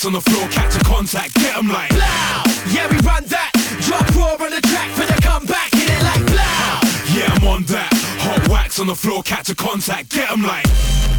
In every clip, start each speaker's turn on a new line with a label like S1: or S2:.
S1: on the floor, catch a contact, get 'em like
S2: Blow. Yeah, we run that. Drop raw on the track for the comeback, hit it like blow.
S1: Yeah, I'm on that. Hot wax on the floor, catch a contact, get 'em like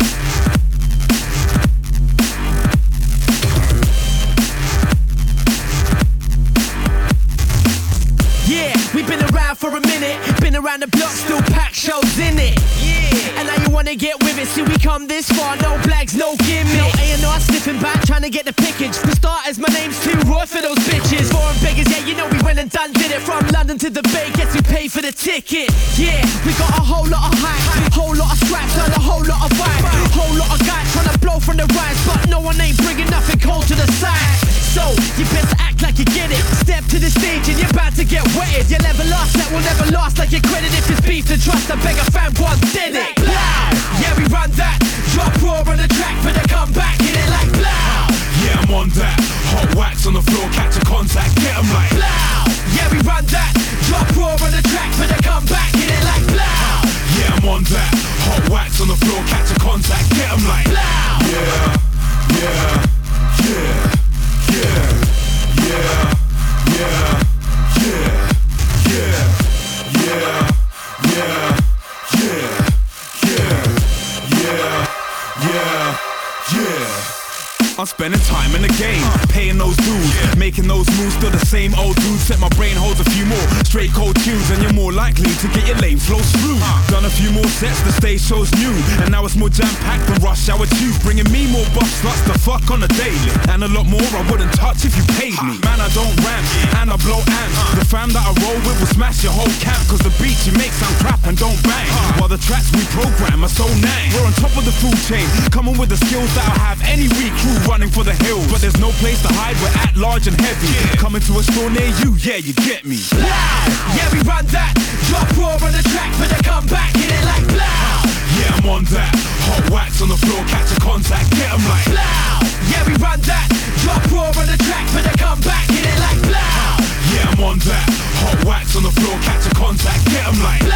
S2: Yeah, we've been around for a minute. Been around the block, still pack shows in it. Yeah, and now you wanna get with it. See, we come this far, no blags, no gimmick. No A&R sniffing back, trying to get the pickage. For starters, my name's too raw for those bitches. Foreign beggars, yeah, you know we went and done did it. From London to the Bay, guess who paid for the ticket? Yeah, we got a whole lot of hype, whole lot of scraps, and a whole lot of vibe. Whole lot of guys trying to blow from the rise, but no one ain't bringing nothing cold to the side. So, you best act like you get it. Step to the stage and you're about to get wetted. You'll never last, that will never last like your credit. If it's beef to trust, I beg a fan once did it. Blow. Yeah, we run that. Drop raw on the track for the comeback, hit it like blow.
S1: yeah, I'm on that. Hot wax on the floor, catch a contact, get 'em like
S2: Blow. Yeah, we run that. Drop raw on the track for the comeback, hit it like blow.
S1: yeah, I'm on that. Hot wax on the floor, catch a contact, get 'em like
S2: Blow.
S1: yeah, yeah, yeah, yeah, yeah, yeah, yeah, yeah, yeah, yeah, yeah, yeah, yeah. I'm spending time in the game, paying those dues, making those moves. Still the same old dude. Set my brain holds a few more straight cold tunes, and you're more likely to get your lane flow through. Done a few more sets, the stage show's new, and now it's more jam-packed than rush hour 2. Bringing me more buff sluts to fuck on a daily, and a lot more I wouldn't touch if you paid me. Man, I don't rap, and I blow amps. The fam that I roll with will smash your whole camp, cause the beats you make sound crap and don't bang, while the tracks we program are so nang. We're on top of the food chain, coming with the skills that'll have any weak crew running for the hills. But there's no place to hide, we're at large and heavy. Coming to a store near you, yeah, you get me.
S2: Blow. Yeah, we run that. Drop raw on the track for the comeback, hit it like blow.
S1: Yeah, I'm on that. Hot wax on the floor, catch a contact, get 'em like
S2: Blow. Yeah, we run that. Drop raw on the track for the comeback, hit it like blow.
S1: yeah, I'm on that. Hot wax on the floor, catch a contact, get 'em like